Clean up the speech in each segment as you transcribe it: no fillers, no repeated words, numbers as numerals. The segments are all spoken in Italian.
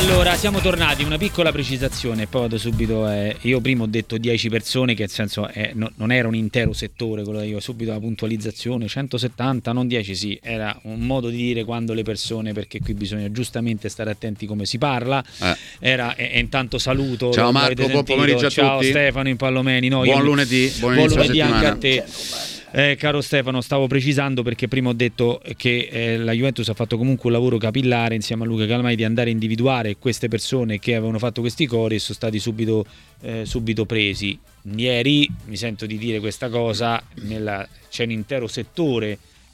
Allora, siamo tornati, una piccola precisazione, poi vado subito. Io prima ho detto 10 persone, che nel senso non era un intero settore, quello io subito la puntualizzazione, 170, non 10, sì, era un modo di dire quando le persone, perché qui bisogna giustamente stare attenti come si parla. E intanto saluto. Ciao Marco, buon pomeriggio a ciao tutti. Stefano Impallomeni. No, buon lunedì, buon lunedì anche a te. Caro Stefano, stavo precisando perché prima ho detto che la Juventus ha fatto comunque un lavoro capillare insieme a Luca Calmai di andare a individuare queste persone che avevano fatto questi cori e sono stati subito presi. Ieri mi sento di dire questa cosa, c'è un intero settore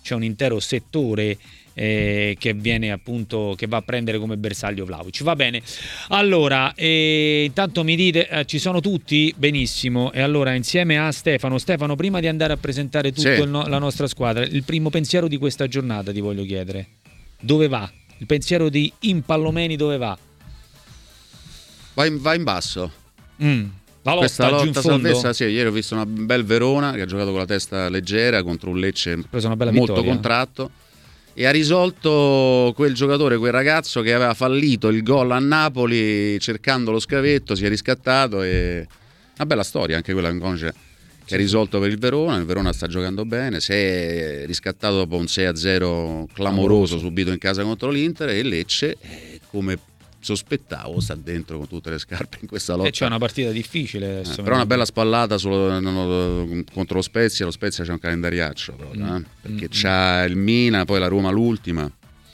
che viene appunto, che va a prendere come bersaglio Vlahovic. Va bene, allora intanto mi dite ci sono tutti? Benissimo. E allora insieme a Stefano, prima di andare a presentare la nostra squadra, il primo pensiero di questa giornata ti voglio chiedere: dove va? Il pensiero di Impallomeni dove va? Va in basso. La questa lotta salvezza, sì, ieri ho visto una bel Verona che ha giocato con la testa leggera contro un Lecce molto vittoria, contratto, e ha risolto quel giocatore, quel ragazzo che aveva fallito il gol a Napoli cercando lo scavetto, si è riscattato. E una bella storia anche quella che ha risolto per il Verona sta giocando bene, si è riscattato dopo un 6-0 clamoroso subito in casa contro l'Inter, e Lecce, come sospettavo, sta dentro con tutte le scarpe in questa lotta. E c'è una partita difficile adesso, però una bella spallata contro lo Spezia c'è un calendariaccio proprio, perché c'ha il Milan, poi la Roma l'ultima,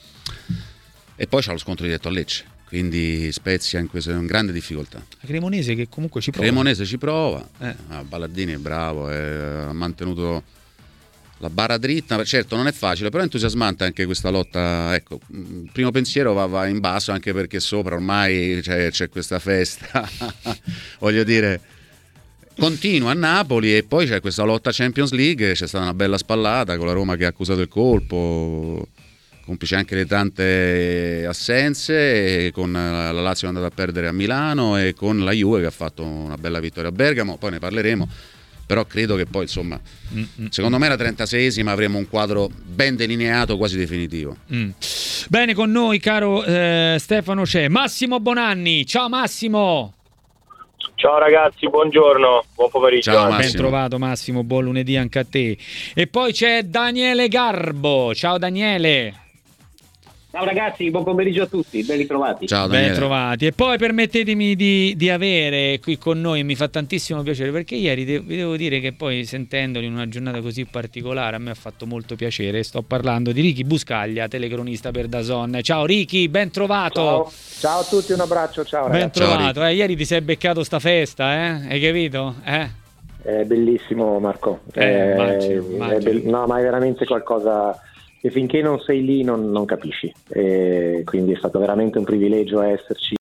e poi c'ha lo scontro diretto a Lecce, quindi Spezia in in grande difficoltà. La Cremonese che comunque ci prova. Ballardini è bravo, ha mantenuto la barra dritta, certo non è facile, però è entusiasmante anche questa lotta. Ecco, il primo pensiero va in basso, anche perché sopra ormai c'è questa festa voglio dire, continua a Napoli, e poi c'è questa lotta Champions League, c'è stata una bella spallata con la Roma che ha accusato il colpo, complice anche le tante assenze, e con la Lazio è andata a perdere a Milano, e con la Juve che ha fatto una bella vittoria a Bergamo, poi ne parleremo. Però credo che poi, insomma, secondo me la 36esima avremo un quadro ben delineato, quasi definitivo. Bene, con noi, caro Stefano, c'è Massimo Bonanni. Ciao Massimo. Ciao ragazzi, buongiorno, buon pomeriggio. Ciao, ben trovato Massimo, buon lunedì anche a te. E poi c'è Daniele Garbo. Ciao Daniele. Ciao ragazzi, buon pomeriggio a tutti, ben ritrovati. Ciao Daniele. Ben trovati. E poi permettetemi di avere qui con noi, mi fa tantissimo piacere, perché ieri vi devo dire che poi, sentendoli in una giornata così particolare, a me ha fatto molto piacere. Sto parlando di Ricky Buscaglia, telecronista per DAZN. Ciao Ricky, ben trovato. Ciao a tutti, un abbraccio, ciao ragazzi. Ben trovato. Ieri ti sei beccato sta festa, hai capito? È bellissimo Marco. Immagino. No, ma è veramente qualcosa che finché non sei lì non capisci, quindi è stato veramente un privilegio esserci,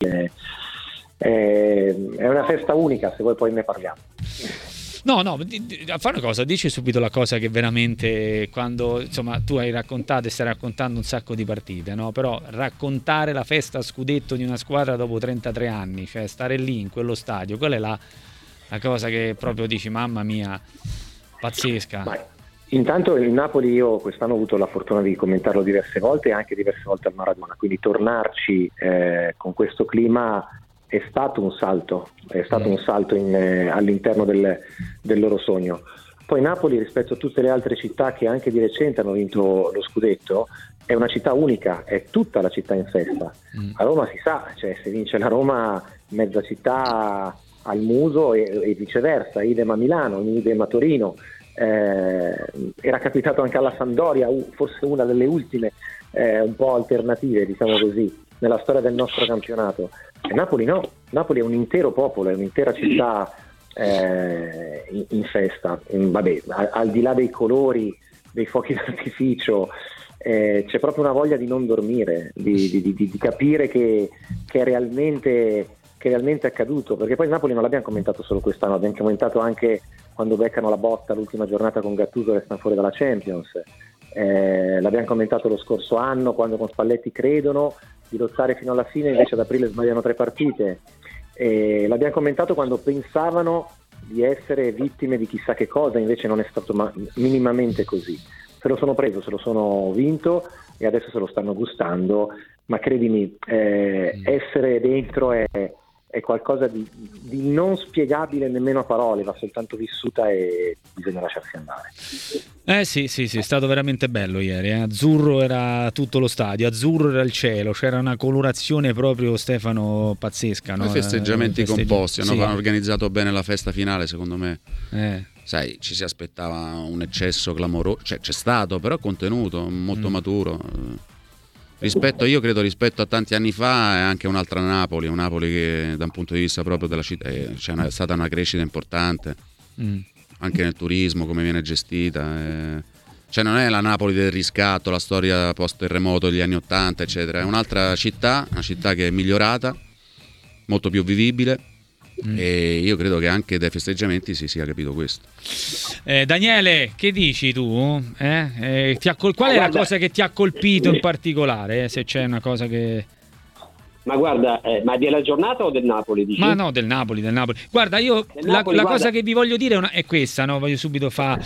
è una festa unica, se vuoi poi ne parliamo. No, fai una cosa, dici subito la cosa che veramente, quando insomma tu hai raccontato e stai raccontando un sacco di partite, no? Però raccontare la festa a scudetto di una squadra dopo 33 anni, cioè stare lì in quello stadio, quella è la cosa che proprio dici, mamma mia, pazzesca. Vai. Intanto il Napoli, io quest'anno ho avuto la fortuna di commentarlo diverse volte, e anche diverse volte al Maradona, quindi tornarci con questo clima è stato un salto, all'interno del loro sogno. Poi Napoli, rispetto a tutte le altre città che anche di recente hanno vinto lo scudetto, è una città unica, è tutta la città in festa. A Roma si sa, cioè se vince la Roma mezza città al muso, e viceversa, idem a Milano, idem a Torino. Era capitato anche alla Sampdoria, forse una delle ultime un po' alternative, diciamo così, nella storia del nostro campionato. E Napoli no, Napoli è un intero popolo, è un'intera città in festa. Vabbè, al di là dei colori, dei fuochi d'artificio, c'è proprio una voglia di non dormire, di capire che è realmente accaduto, perché poi il Napoli non l'abbiamo commentato solo quest'anno, abbiamo commentato anche quando beccano la botta l'ultima giornata con Gattuso e restano fuori dalla Champions, l'abbiamo commentato lo scorso anno quando con Spalletti credono di lottare fino alla fine, invece ad aprile sbagliano 3 partite, l'abbiamo commentato quando pensavano di essere vittime di chissà che cosa, invece non è stato minimamente così. Se lo sono preso, se lo sono vinto, e adesso se lo stanno gustando ma credimi, essere dentro è qualcosa di non spiegabile nemmeno a parole, va soltanto vissuta e bisogna lasciarsi andare. Sì, è stato veramente bello ieri. Azzurro era tutto lo stadio, azzurro era il cielo, c'era una colorazione proprio, Stefano, pazzesca. No? Festeggiamenti composti, sì. hanno organizzato bene la festa finale, secondo me. Sai, ci si aspettava un eccesso clamoroso, cioè c'è stato, però contenuto, molto maturo. Io credo rispetto a tanti anni fa è anche un'altra Napoli, un Napoli che da un punto di vista proprio della città è stata una crescita importante, anche nel turismo, come viene gestita. Cioè non è la Napoli del riscatto, la storia post terremoto degli anni '80, eccetera, è un'altra città, una città che è migliorata, molto più vivibile. E io credo che anche dai festeggiamenti si sia capito questo. Daniele, che dici tu? Qual è la cosa che ti ha colpito in particolare? Se c'è una cosa che... Ma guarda, ma della giornata o del Napoli? Dici? Ma no, del Napoli. Guarda, io la cosa che vi voglio dire è questa, no? Voglio subito fare...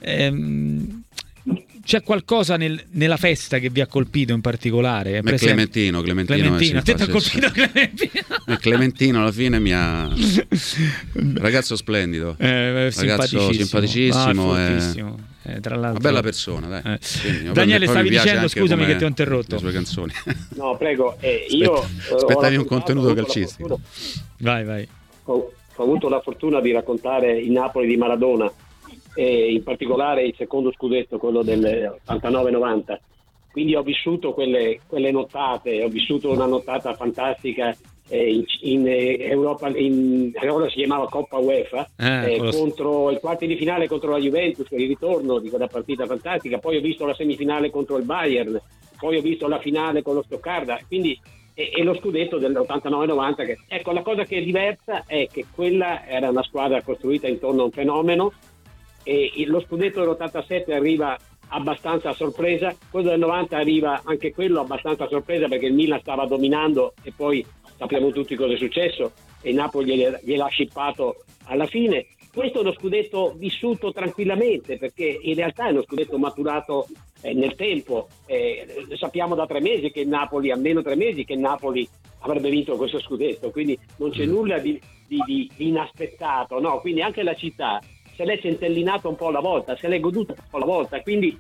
c'è qualcosa nella festa che vi ha colpito in particolare? Clementino te ti ha colpito Clementino alla fine mi ha... ragazzo splendido, ragazzo simpaticissimo, tra l'altro... una bella persona, dai. Daniele, stavi dicendo, scusami che ti ho interrotto, le sue canzoni. No, prego, io aspettavi un contenuto calcistico. Vai. Ho avuto la fortuna di raccontare il Napoli di Maradona, e in particolare il secondo scudetto, quello del 89-90, quindi ho vissuto quelle nottate, ho vissuto una nottata fantastica in Europa, allora si chiamava Coppa UEFA, contro il quarti di finale contro la Juventus, il ritorno di quella partita fantastica, poi ho visto la semifinale contro il Bayern, poi ho visto la finale con lo Stoccarda, quindi e lo scudetto dell'89-90 che, ecco, la cosa che è diversa è che quella era una squadra costruita intorno a un fenomeno, e lo scudetto dell'87 arriva abbastanza a sorpresa, quello del 90 arriva anche quello abbastanza a sorpresa perché il Milan stava dominando e poi sappiamo tutti cosa è successo e Napoli gliel'ha scippato alla fine. Questo è uno scudetto vissuto tranquillamente perché in realtà è uno scudetto maturato nel tempo. Sappiamo da 3 mesi che il Napoli, almeno 3 mesi, che il Napoli avrebbe vinto questo scudetto, quindi non c'è nulla di inaspettato, no? Quindi anche la città se l'è centellinato un po' alla volta, se l'è goduto un po' alla volta, quindi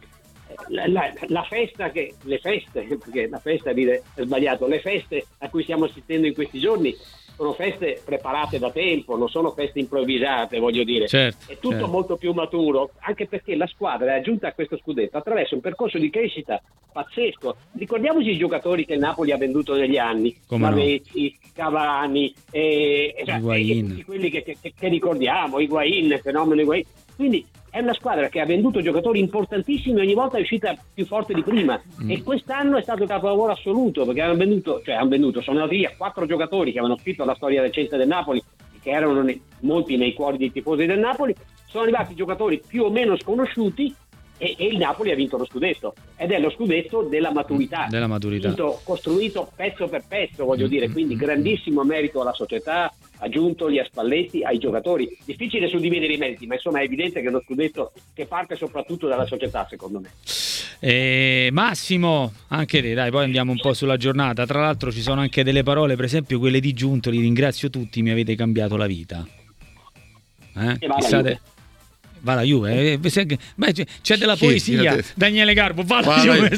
la festa, le feste, perché la festa dire è sbagliato, le feste a cui stiamo assistendo in questi giorni sono feste preparate da tempo, non sono feste improvvisate, voglio dire. Certo, è tutto molto più maturo, anche perché la squadra è giunta a questo scudetto attraverso un percorso di crescita pazzesco. Ricordiamoci i giocatori che il Napoli ha venduto negli anni, Lavezzi, Cavani, tutti quelli che ricordiamo, Higuain, fenomeno Higuain. Quindi è una squadra che ha venduto giocatori importantissimi e ogni volta è uscita più forte di prima. E quest'anno è stato il capolavoro assoluto perché hanno venduto, sono andati via 4 giocatori che avevano scritto la storia recente del Napoli, che erano molti nei cuori dei tifosi del Napoli. Sono arrivati giocatori più o meno sconosciuti e il Napoli ha vinto lo scudetto, ed è lo scudetto della maturità, costruito pezzo per pezzo, voglio dire, quindi grandissimo merito alla società, a Giuntoli, a Spalletti, ai giocatori. Difficile suddividere i meriti, ma insomma è evidente che è uno scudetto che parte soprattutto dalla società, secondo me. Massimo, anche te, dai, poi andiamo un po' sulla giornata. Tra l'altro ci sono anche delle parole, per esempio quelle di Giuntoli: ringrazio tutti, mi avete cambiato la vita. Va la Juve, c'è della poesia. Daniele Garbo, va la Juve.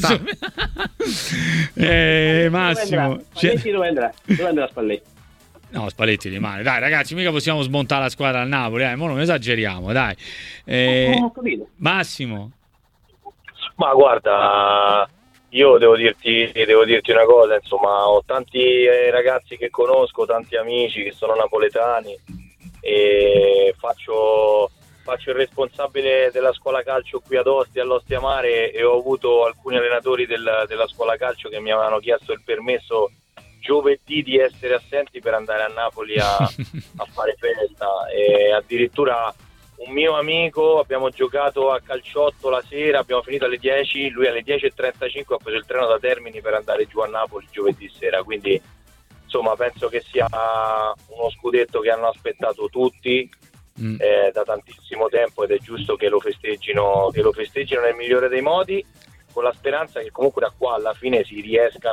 Massimo, Spalletti dove andrà Spalletti? No, Spalletti rimane. Dai ragazzi, mica possiamo smontare la squadra al Napoli, ma non esageriamo, dai. Massimo. Ma guarda, io devo dirti una cosa, insomma, ho tanti ragazzi che conosco, tanti amici che sono napoletani e faccio il responsabile della scuola calcio qui ad Ostia, all'Ostia Mare, e ho avuto alcuni allenatori della scuola calcio che mi avevano chiesto il permesso giovedì di essere assenti per andare a Napoli a fare festa, e addirittura un mio amico, abbiamo giocato a calciotto la sera, abbiamo finito alle 10, lui alle 10:35 ha preso il treno da Termini per andare giù a Napoli giovedì sera, quindi insomma penso che sia uno scudetto che hanno aspettato tutti da tantissimo tempo, ed è giusto che lo festeggino nel migliore dei modi, con la speranza che comunque da qua alla fine si riescano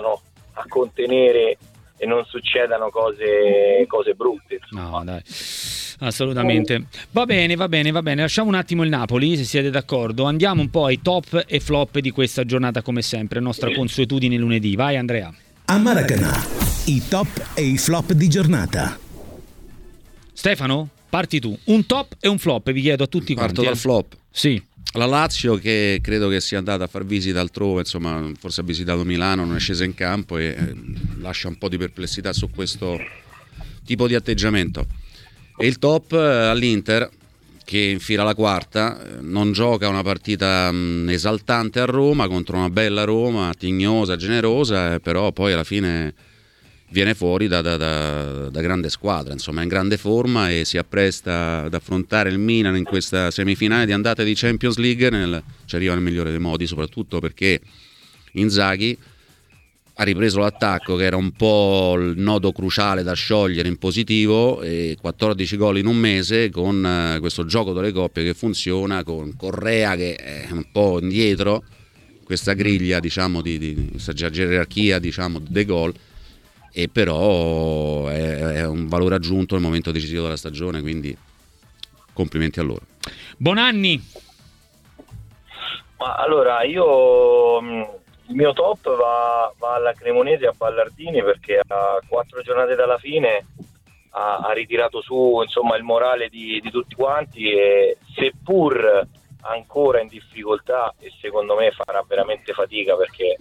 a contenere e non succedano cose brutte. No, dai, assolutamente. Va bene, lasciamo un attimo il Napoli, se siete d'accordo, andiamo un po' ai top e flop di questa giornata, come sempre, nostra consuetudine lunedì. Vai Andrea. A Maracanã, i top e i flop di giornata. Stefano, parti tu. Un top e un flop, vi chiedo a tutti quanti. Parto dal flop. Sì. La Lazio, che credo che sia andata a far visita altrove, insomma, forse ha visitato Milano, non è scesa in campo e lascia un po' di perplessità su questo tipo di atteggiamento. E il top all'Inter, che infila la quarta, non gioca una partita esaltante a Roma contro una bella Roma, tignosa, generosa, però poi alla fine viene fuori da grande squadra, insomma è in grande forma e si appresta ad affrontare il Milan in questa semifinale di andata di Champions League, ci arriva nel migliore dei modi, soprattutto perché Inzaghi ha ripreso l'attacco, che era un po' il nodo cruciale da sciogliere in positivo, e 14 gol in un mese con questo gioco delle coppie che funziona, con Correa che è un po' indietro, questa griglia, diciamo, di questa gerarchia, diciamo, dei gol, e però è un valore aggiunto nel momento decisivo della stagione, quindi complimenti a loro. Bonanni. Ma allora il mio top va alla Cremonese, a Ballardini, perché a 4 giornate dalla fine ha ritirato su, insomma, il morale di tutti quanti, e seppur ancora in difficoltà, e secondo me farà veramente fatica, perché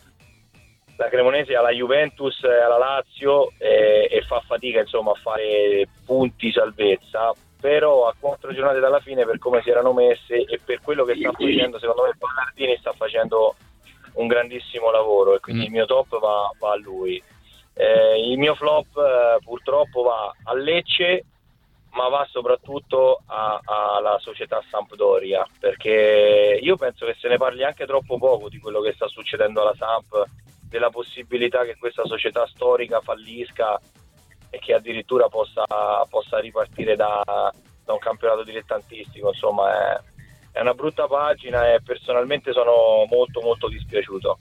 la Cremonese ha la Juventus e alla Lazio e fa fatica, insomma, a fare punti salvezza, però a 4 giornate dalla fine, per come si erano messe e per quello che sta facendo, secondo me Ballardini sta facendo un grandissimo lavoro, e quindi il mio top va a lui. Il mio flop purtroppo va a Lecce, ma va soprattutto alla società Sampdoria, perché io penso che se ne parli anche troppo poco di quello che sta succedendo alla Samp, della possibilità che questa società storica fallisca e che addirittura possa ripartire da un campionato dilettantistico. Insomma, è una brutta pagina e personalmente sono molto molto dispiaciuto.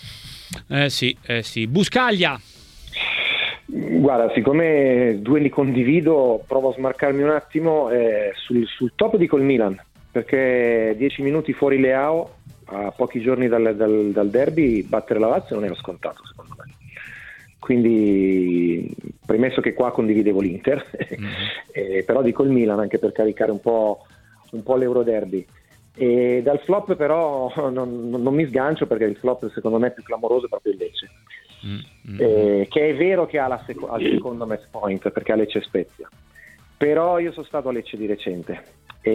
Sì. Buscaglia. Guarda, siccome due li condivido, provo a smarcarmi un attimo. Sul top dico il Milan, perché 10 minuti fuori Leao, a pochi giorni dal derby, battere la Lazio non era scontato, secondo me. Quindi, premesso che qua condividevo l'Inter, però dico il Milan anche per caricare un po' l'Euroderby. E dal flop però non mi sgancio, perché il flop secondo me è più clamoroso è proprio il Lecce, che è vero che ha al secondo match point, perché ha Lecce Spezia, però io sono stato a Lecce di recente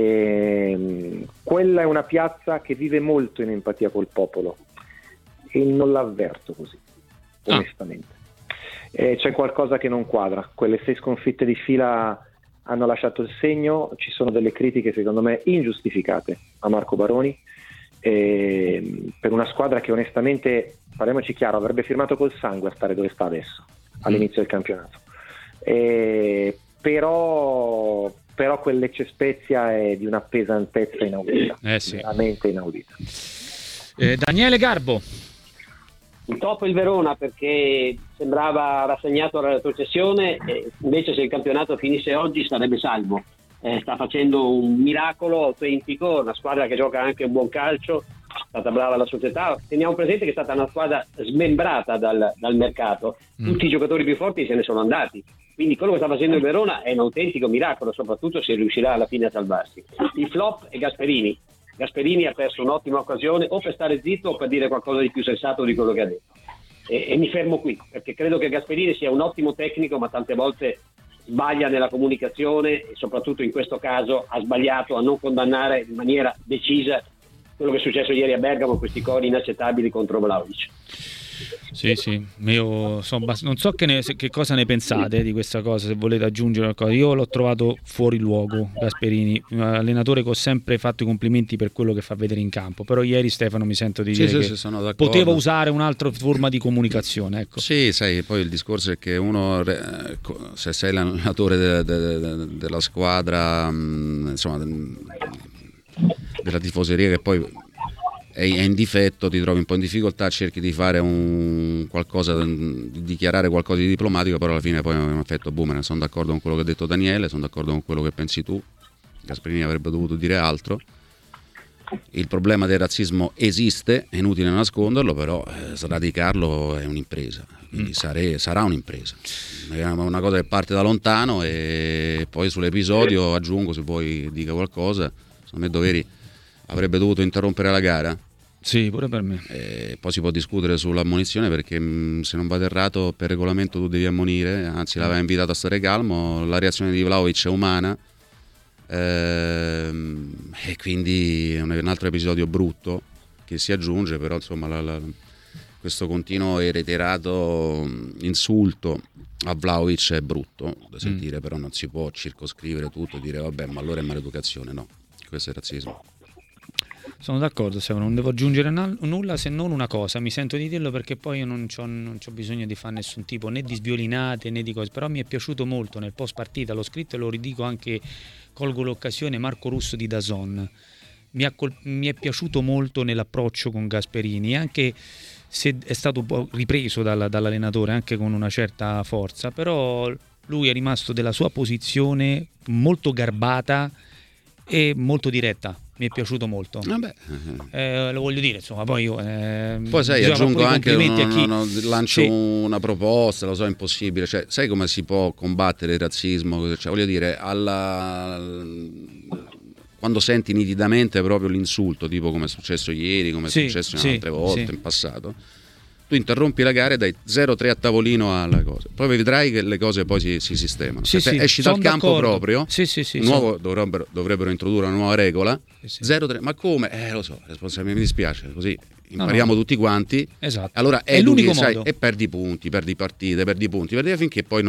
e quella è una piazza che vive molto in empatia col popolo, e non l'avverto così, onestamente. C'è qualcosa che non quadra. Quelle 6 sconfitte di fila hanno lasciato il segno. Ci sono delle critiche secondo me ingiustificate a Marco Baroni, per una squadra che onestamente, parliamoci chiaro, avrebbe firmato col sangue a stare dove sta adesso all'inizio del campionato, però quel Lecce Spezia è di una pesantezza inaudita, veramente inaudita. Daniele Garbo. Il top è il Verona, perché sembrava rassegnato alla retrocessione, e invece se il campionato finisse oggi sarebbe salvo. Sta facendo un miracolo autentico, una squadra che gioca anche un buon calcio, è stata brava la società. Teniamo presente che è stata una squadra smembrata dal mercato, tutti i giocatori più forti se ne sono andati, quindi quello che sta facendo il Verona è un autentico miracolo, soprattutto se riuscirà alla fine a salvarsi. Il flop è Gasperini ha perso un'ottima occasione, o per stare zitto o per dire qualcosa di più sensato di quello che ha detto, e mi fermo qui, perché credo che Gasperini sia un ottimo tecnico, ma tante volte sbaglia nella comunicazione, e soprattutto in questo caso ha sbagliato a non condannare in maniera decisa quello che è successo ieri a Bergamo, questi cori inaccettabili contro Vlahovic. Sì, io non so che cosa ne pensate di questa cosa, se volete aggiungere qualcosa. Io l'ho trovato fuori luogo Gasperini, un allenatore che ho sempre fatto i complimenti per quello che fa vedere in campo, però ieri, Stefano, mi sento di dire che poteva usare un'altra forma di comunicazione, ecco. Sì, sai, poi il discorso è che uno, se sei l'allenatore della squadra, insomma, della tifoseria, che poi è in difetto, ti trovi un po' in difficoltà, cerchi di fare qualcosa, di dichiarare qualcosa di diplomatico, però alla fine poi è un effetto boomerang. Sono d'accordo con quello che ha detto Daniele, sono d'accordo con quello che pensi tu. Gasperini avrebbe dovuto dire altro. Il problema del razzismo esiste, è inutile nasconderlo, però sradicarlo è un'impresa, quindi sarà un'impresa, è una cosa che parte da lontano. E poi sull'episodio aggiungo, se vuoi dica qualcosa, secondo me Doveri avrebbe dovuto interrompere la gara. Sì, pure per me. Poi si può discutere sull'ammonizione, perché se non vado errato per regolamento tu devi ammonire, anzi l'aveva invitato a stare calmo. La reazione di Vlahovic è umana, e quindi è un altro episodio brutto che si aggiunge, però insomma questo continuo e reiterato insulto a Vlahovic è brutto da sentire, però non si può circoscrivere tutto e dire vabbè, ma allora è maleducazione. No, questo è razzismo. Sono d'accordo, Stefano, non devo aggiungere nulla se non una cosa, mi sento di dirlo perché poi io non c'ho bisogno di fare nessun tipo né di sviolinate né di cose, però mi è piaciuto molto nel post partita, l'ho scritto e lo ridico anche, colgo l'occasione, Marco Russo di DAZN. Mi è piaciuto molto nell'approccio con Gasperini, anche se è stato un po' ripreso dall'allenatore anche con una certa forza, però lui è rimasto della sua posizione molto garbata e molto diretta. Mi è piaciuto molto. Lo voglio dire, insomma, poi io poi sai, aggiungo anche lancio sì. una proposta, lo so, è impossibile, cioè, sai come si può combattere il razzismo? Cioè, voglio dire, quando senti nitidamente proprio l'insulto, tipo come è successo ieri, come è successo in altre volte in passato, tu interrompi la gara e dai 0-3 a tavolino alla cosa, poi vedrai che le cose poi si sistemano. Esci dal campo proprio, nuovo, dovrebbero introdurre una nuova regola, 0-3, ma come? Lo so, responsabile, mi dispiace, così impariamo tutti quanti. Esatto. Allora è l'unico modo. Sai, e perdi punti, perdi partite, perdi punti finché poi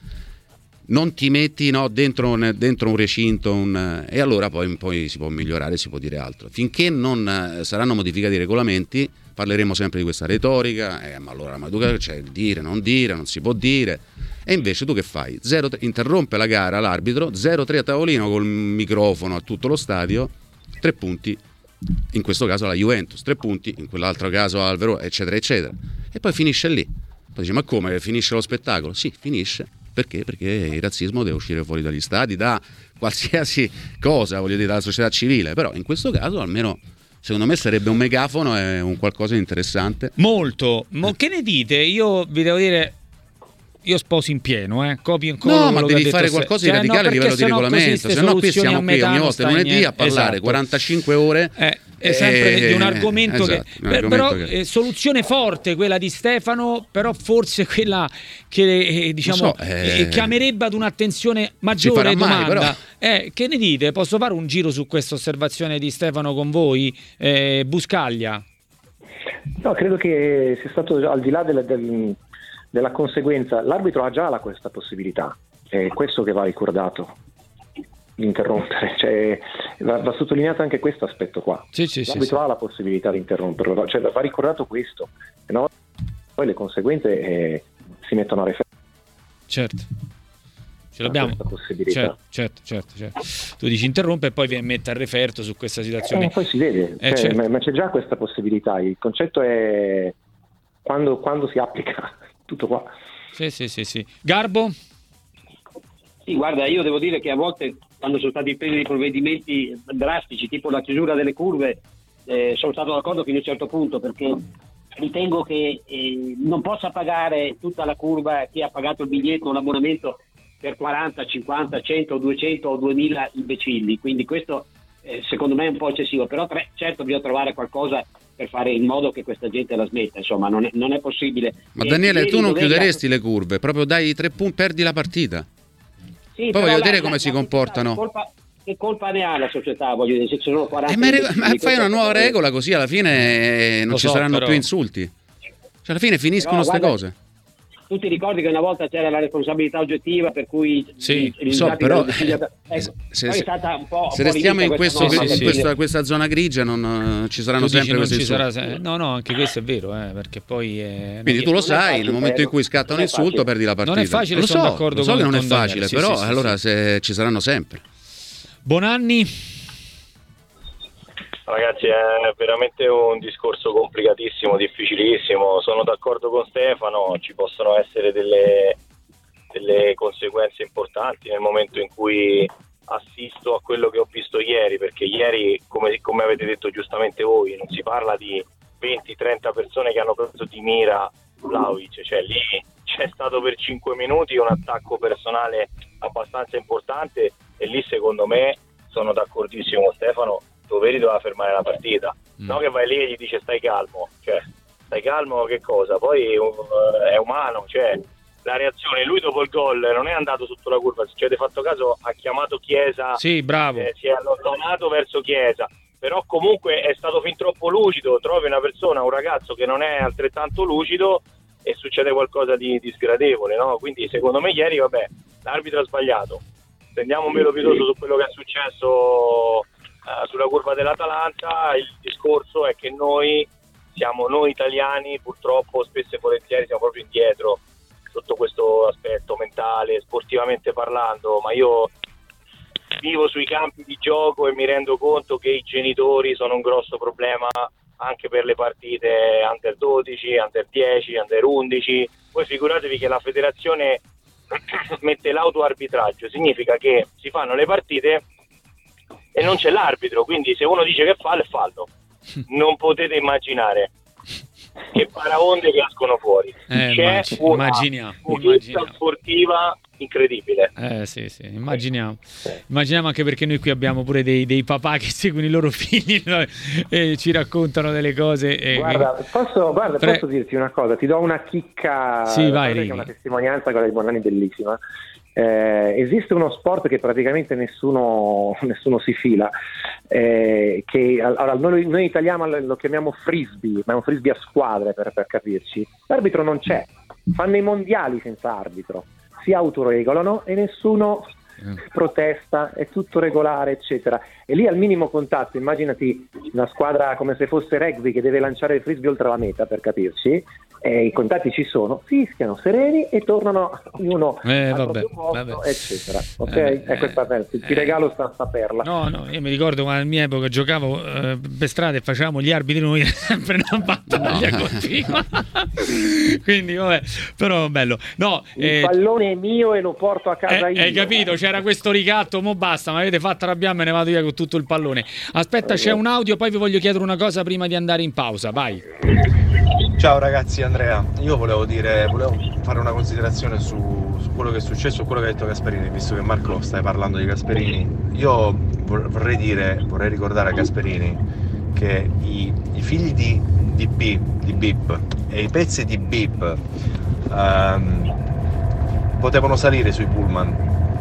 non ti metti dentro un recinto e allora poi si può migliorare, si può dire altro. Finché non saranno modificati i regolamenti parleremo sempre di questa retorica, ma allora c'è il dire, non si può dire. E invece tu che fai? 0-3, interrompe la gara l'arbitro, 0-3 a tavolino col microfono a tutto lo stadio, 3 punti in questo caso alla Juventus, 3 punti in quell'altro caso al Verona, eccetera eccetera, e poi finisce lì. Poi dici, ma come, finisce lo spettacolo? Sì, finisce. Perché? Perché il razzismo deve uscire fuori dagli stadi, da qualsiasi cosa, voglio dire, dalla società civile, però in questo caso almeno secondo me sarebbe un megafono e un qualcosa di interessante. Molto. Che ne dite? Io vi devo dire, io sposo in pieno, copio in collo. No, ma devi fare qualcosa di radicale a livello di regolamento, se no qui siamo qui ogni volta lunedì a parlare 45 ore. È sempre di un argomento esatto, che soluzione forte quella di Stefano, però forse quella che chiamerebbe ad un'attenzione maggiore domanda. Che ne dite? Posso fare un giro su questa osservazione di Stefano con voi? Buscaglia. No, credo che sia stato, al di là della conseguenza, l'arbitro ha già questa possibilità, è questo che va ricordato, di interrompere, cioè, va sottolineato anche questo aspetto qua. L'arbitro ha la possibilità di interromperlo, cioè, va ricordato questo, no? Poi le conseguenze si mettono a referto. Certo, ce l'abbiamo. Certo. Tu dici interrompe e poi mette a referto su questa situazione. Poi si vede, certo. ma c'è già questa possibilità, il concetto è quando si applica. Tutto qua. Sì. Garbo? Sì, guarda, io devo dire che a volte quando sono stati presi dei provvedimenti drastici, tipo la chiusura delle curve, sono stato d'accordo fino a un certo punto, perché ritengo che non possa pagare tutta la curva chi ha pagato il biglietto o l'abbonamento per 40, 50, 100, 200 o 2000 imbecilli, quindi questo secondo me è un po' eccessivo, però certo bisogna trovare qualcosa per fare in modo che questa gente la smetta, insomma non è possibile. Ma Daniele, tu non chiuderesti le curve, proprio dai 3 punti, perdi la partita. Sì, poi voglio vedere come si comportano. Che colpa ne ha la società, voglio dire, se ci sono 40 ma fai una nuova regola così alla fine non ci saranno più insulti, cioè alla fine finiscono queste cose. Tu ti ricordi che una volta c'era la responsabilità oggettiva, per cui però se stata un po', se restiamo in questa zona grigia non ci saranno sempre questi insulti. No, anche questo è vero, perché poi quindi tu lo sai, nel momento in cui scatta un insulto perdi la partita. Non è facile, sono d'accordo. Lo so che non è facile, però allora se ci saranno sempre. Bonanni. Ragazzi, è veramente un discorso complicatissimo, difficilissimo. Sono d'accordo con Stefano, ci possono essere delle conseguenze importanti nel momento in cui assisto a quello che ho visto ieri, perché ieri, come avete detto giustamente voi, non si parla di 20-30 persone che hanno preso di mira Vlahovic, cioè lì c'è stato per 5 minuti un attacco personale abbastanza importante, e lì secondo me sono d'accordissimo con Stefano, Doveri doveva fermare la partita, no che vai lì e gli dice stai calmo, cioè stai calmo che cosa? Poi è umano, cioè la reazione, lui dopo il gol non è andato sotto la curva, se ci avete fatto caso ha chiamato Chiesa, sì, bravo, si è allontanato verso Chiesa, però comunque è stato fin troppo lucido. Trovi una persona, un ragazzo che non è altrettanto lucido e succede qualcosa di sgradevole, no? Quindi secondo me ieri, vabbè, l'arbitro ha sbagliato, stendiamo un velo pietoso su quello che è successo sulla curva dell'Atalanta. Il discorso è che noi italiani purtroppo spesso e volentieri siamo proprio indietro sotto questo aspetto mentale, sportivamente parlando, ma io vivo sui campi di gioco e mi rendo conto che i genitori sono un grosso problema anche per le partite under 12, under 10, under 11. Voi figuratevi che la federazione mette l'autoarbitraggio, significa che si fanno le partite e non c'è l'arbitro, quindi se uno dice che fallo è fallo. Non potete immaginare che paraonde che escono fuori. C'è immaginiamo sportiva incredibile. Sì, immaginiamo anche perché noi qui abbiamo pure dei papà che seguono i loro figli e ci raccontano delle cose posso dirti una cosa, ti do una chicca, sì, vai, che è una testimonianza, quella di Bonanni, bellissima. Esiste uno sport che praticamente nessuno si fila, allora noi italiani lo chiamiamo frisbee, ma è un frisbee a squadre per capirci. L'arbitro non c'è, fanno i mondiali senza arbitro, si autoregolano e nessuno protesta, è tutto regolare, eccetera. E lì al minimo contatto, immaginati una squadra come se fosse rugby che deve lanciare il frisbee oltre la meta, per capirci, i contatti ci sono, fischiano sereni e tornano ognuno al proprio posto, eccetera. Ok? Questa ti regalo sta perla. No, io mi ricordo quando alla mia epoca giocavo per strada e facevamo gli arbitri noi, sempre una battaglia continua. Quindi vabbè, però bello. No, il pallone è mio e lo porto a casa io. Hai capito? C'era questo ricatto, mo basta, mi avete fatto arrabbiare, me ne vado via con tutto il pallone. Aspetta, c'è un audio, poi vi voglio chiedere una cosa prima di andare in pausa, vai. Ciao ragazzi, Andrea, io volevo fare una considerazione su quello che è successo, quello che ha detto Gasperini, visto che Marco stai parlando di Gasperini. Io vorrei ricordare a Gasperini che i figli di Bip e i pezzi di Bip potevano salire sui pullman,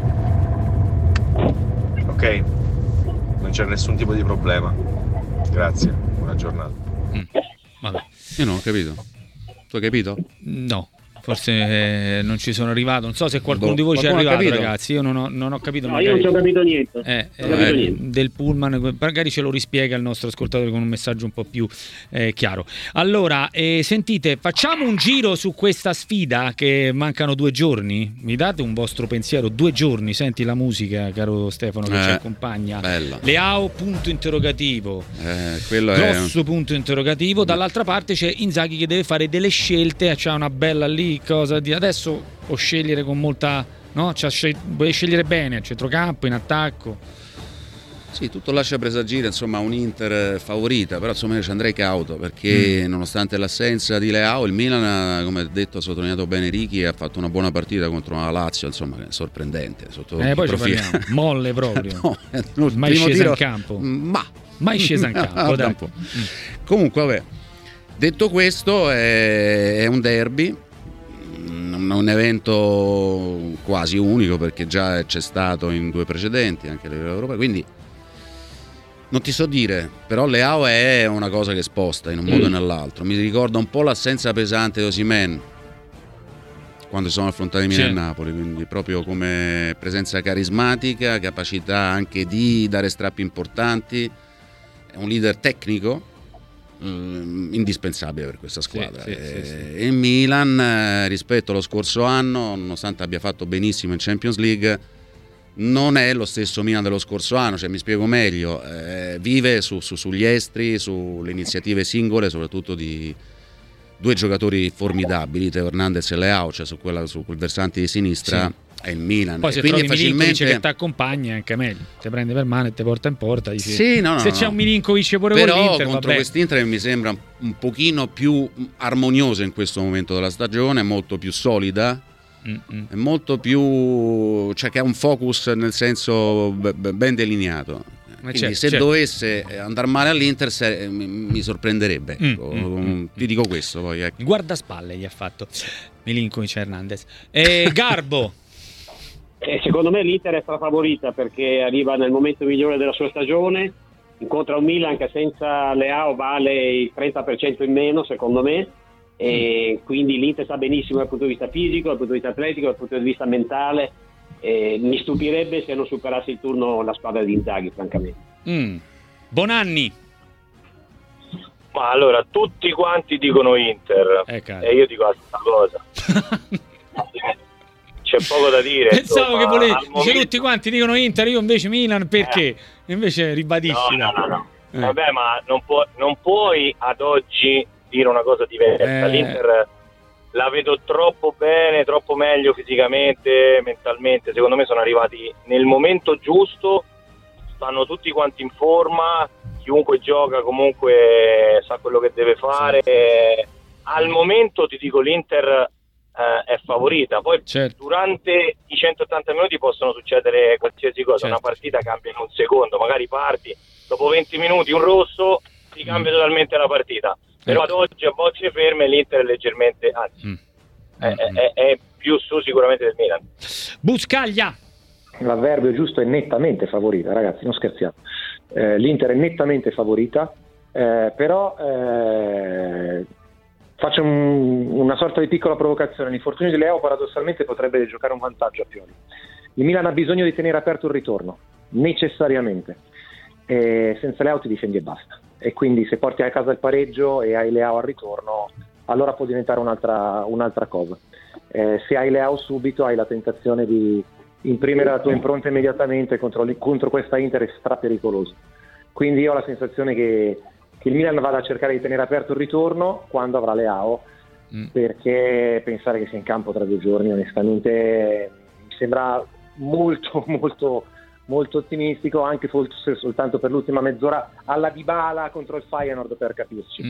ok? Non c'è nessun tipo di problema. Grazie, buona giornata. Vabbè. Io non ho capito. Tu hai capito? No, forse non ci sono arrivato. Non so se qualcuno di voi ci è arrivato, ragazzi. Io non ho capito. No, io non ci ho capito niente. Del pullman, magari ce lo rispiega il nostro ascoltatore con un messaggio un po' più chiaro. Allora, sentite, facciamo un giro su questa sfida, che mancano 2 giorni. Mi date un vostro pensiero? 2 giorni, senti la musica, caro Stefano, che ci accompagna. Bella. Leao, punto interrogativo. Quello grosso punto interrogativo. Dall'altra parte c'è Inzaghi che deve fare delle scelte, c'ha una bella lì cosa di adesso, o scegliere con molta, no? Vuoi scegliere bene a centrocampo, in attacco. Sì, tutto lascia presagire, insomma, un Inter favorita, però insomma io ci andrei cauto, perché nonostante l'assenza di Leao, il Milan, come detto, ha sottolineato bene Ricky, ha fatto una buona partita contro una Lazio, insomma, sorprendente sotto poi ci parliamo, molle proprio. No, mai scesa in campo, mai scesa in campo, dai. Comunque vabbè, detto questo, è un derby, un evento quasi unico, perché già c'è stato in 2 precedenti anche a livello europeo, quindi non ti so dire, però Leao è una cosa che sposta in un modo o nell'altro. Mi ricorda un po' l'assenza pesante di Osimhen quando si sono affrontati Milan e Napoli, quindi proprio come presenza carismatica, capacità anche di dare strappi importanti, è un leader tecnico indispensabile per questa squadra. Sì. E il Milan, rispetto allo scorso anno, nonostante abbia fatto benissimo in Champions League, non è lo stesso Milan dello scorso anno, cioè mi spiego meglio, vive sugli estri, sulle iniziative singole, soprattutto di due giocatori formidabili, Teo Hernandez e Leao, cioè su quel versante di sinistra. Sì. È il Milan. Poi se trovi Milinkovic che ti accompagna è anche meglio, ti prende per mano e ti porta in porta, dici, sì, se c'è un Milinkovic pure però con l'Inter, contro quest'Inter mi sembra un pochino più armoniosa in questo momento della stagione, molto più solida, è molto più, cioè che ha un focus nel senso ben delineato. Quindi se dovesse andare male all'Inter mi sorprenderebbe, ti dico questo poi, ecco. Guardaspalle gli ha fatto Milinkovic Hernandez. Garbo. Secondo me l'Inter è strafavorita perché arriva nel momento migliore della sua stagione, incontra un Milan che senza Leao vale il 30% in meno secondo me, e quindi l'Inter sta benissimo dal punto di vista fisico, dal punto di vista atletico, dal punto di vista mentale. Mi stupirebbe se non superasse il turno la squadra di Inzaghi, francamente. Bonanni. Ma allora tutti quanti dicono Inter e io dico la stessa cosa. C'è poco da dire. Pensavo che volevi momento... tutti quanti dicono Inter, io invece Milan, perché? Invece ribadisci. No. Vabbè, ma non puoi ad oggi dire una cosa diversa. L'Inter la vedo troppo bene, troppo meglio fisicamente, mentalmente. Secondo me sono arrivati nel momento giusto, stanno tutti quanti in forma, chiunque gioca comunque sa quello che deve fare. Sì. Al momento ti dico l'Inter è favorita, poi durante i 180 minuti possono succedere qualsiasi cosa, una partita cambia in un secondo, magari parti, dopo 20 minuti un rosso, ti cambia totalmente la partita, però ad oggi a bocce ferme l'Inter è leggermente, anzi è più su sicuramente del Milan. Buscaglia. L'avverbio giusto è nettamente favorita, ragazzi, non scherziamo. L'Inter è nettamente favorita, però faccio una sorta di piccola provocazione. L'infortunio di Leao paradossalmente potrebbe giocare un vantaggio a Pioli. Il Milan ha bisogno di tenere aperto il ritorno, necessariamente. Senza Leao ti difendi e basta. E quindi se porti a casa il pareggio e hai Leao al ritorno, allora può diventare un'altra cosa. Se hai Leao subito hai la tentazione di imprimere la tua impronta immediatamente contro questa Inter è strapericoloso. Quindi io ho la sensazione che il Milan vada a cercare di tenere aperto il ritorno quando avrà Leao, perché pensare che sia in campo tra 2 giorni onestamente mi sembra molto molto molto ottimistico, anche forse soltanto per l'ultima mezz'ora alla Dybala contro il Feyenoord, per capirci.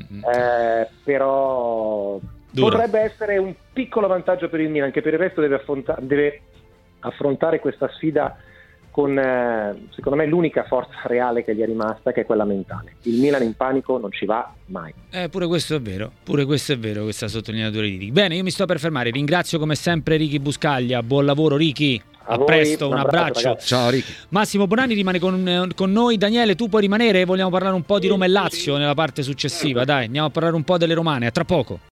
Però potrebbe essere un piccolo vantaggio per il Milan, che per il resto deve affrontare questa sfida con secondo me l'unica forza reale che gli è rimasta, che è quella mentale. Il Milan in panico non ci va mai. Pure questo è vero, questa sottolineatura di Ricky. Bene, io mi sto per fermare, ringrazio come sempre Ricky Buscaglia, buon lavoro Ricky. A presto, un abbraccio. Ciao Ricky. Massimo Bonanni rimane con noi. Daniele, tu puoi rimanere? Vogliamo parlare un po' di Roma e Lazio nella parte successiva, dai, andiamo a parlare un po' delle romane, a tra poco.